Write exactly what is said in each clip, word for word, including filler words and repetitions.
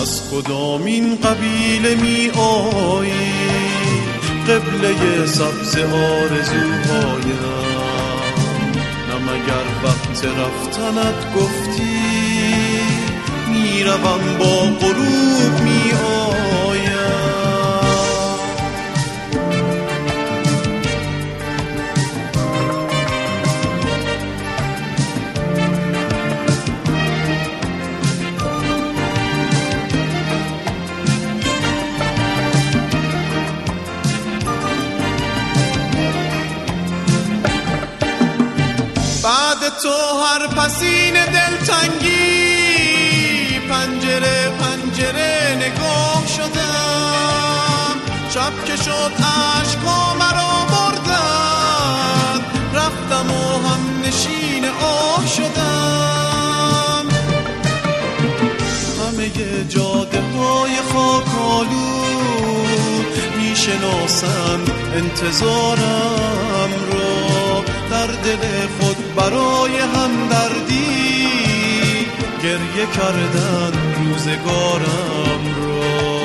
از کدامین قبیله می آیی قبله سبز آرزوهایم؟ نه مگر وقت رفتنت گفتی میروم با غروب می آیم؟ بعد تو هر پسین دلتنگی پنجره پنجره نگاه شدم، شب که شد عشقا مرا بردن، رفتم و هم نشین آه شدم. همه جاده های خاکالود می شناسند انتظارم را، در دل خود برای همدردی گریه کردن روزگارم را.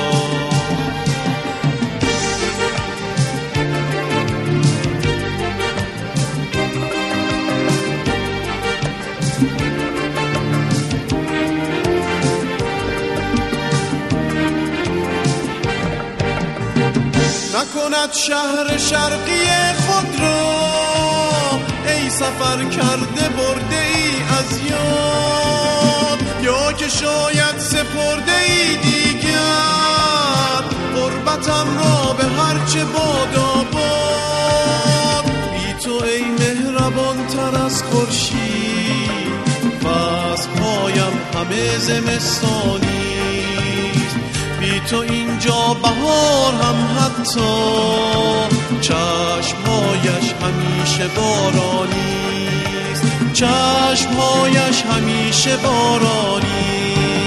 نکند شهر شرقی خود را ای سفر کرده برده ای از یاد، یا که شاید سپرده ای دیگر غربتم را به هرچه باد آباد. بی تو ای مهربان تر از خورشید، فصل هایم همه زمستانی، بی تو اینجا بهار هم حتی چشمهایش همیشه بارانیست، چشمهایش همیشه بارانیست.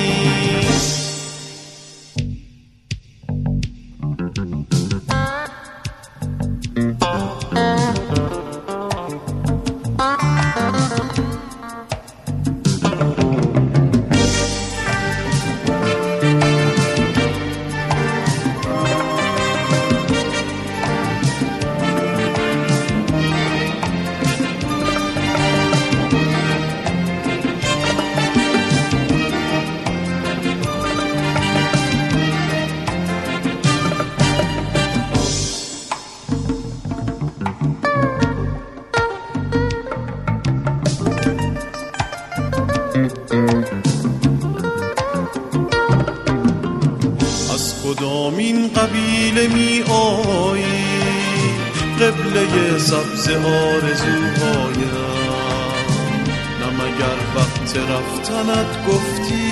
از کدامین قبیله می آیی قبله سبز آرزوهایم؟ نه مگر وقت رفتنت گفتی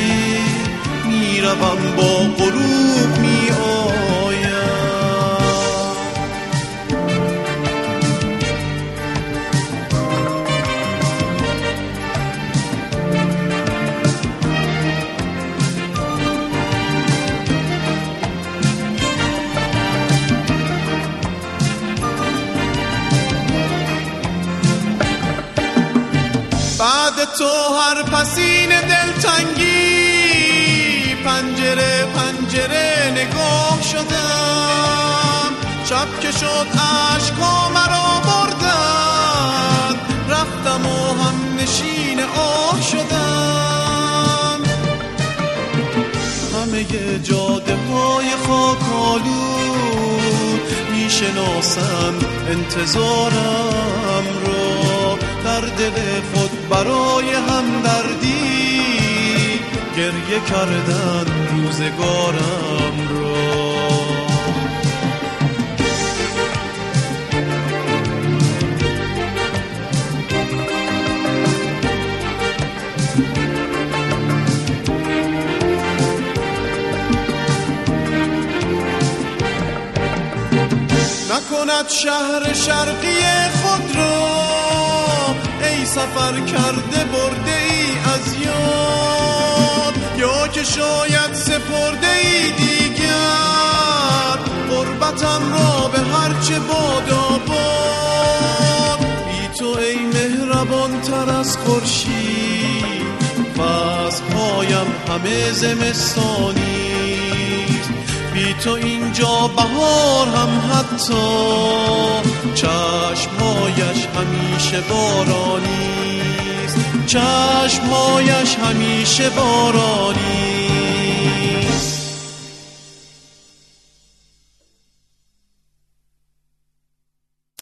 میروم با غروب می آیم؟ بعد تو هر پسین دلتنگی پنجره پنجره نگاه شدم، شب که شد عشقا مرا بردن، رفتم و هم نشین آه شدم. همه جاده های خاکالود می شناسند انتظارم را، در دل خود برای همدردی گریه کردن روزگارم را. نکند شهر شرقی خود را ای سفر کرده برده ای از یاد، یا که شاید سپرده ای دیگر غربتم را به هرچه باد آباد. بی تو ای مهربان تر از خورشید، فصل چشمهایم همه زمستانی، بی تو اینجا بهار هم حتی چشمهایش همیشه بارانی، چشمهایش همیشه بارانی.